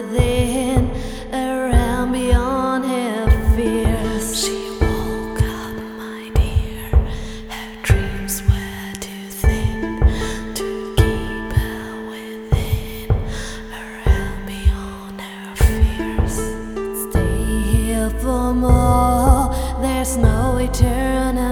within, around beyond her fears. She woke up, my dear. Her dreams were too thin to keep her within, around beyond her fears. Stay here for more. There's no eternal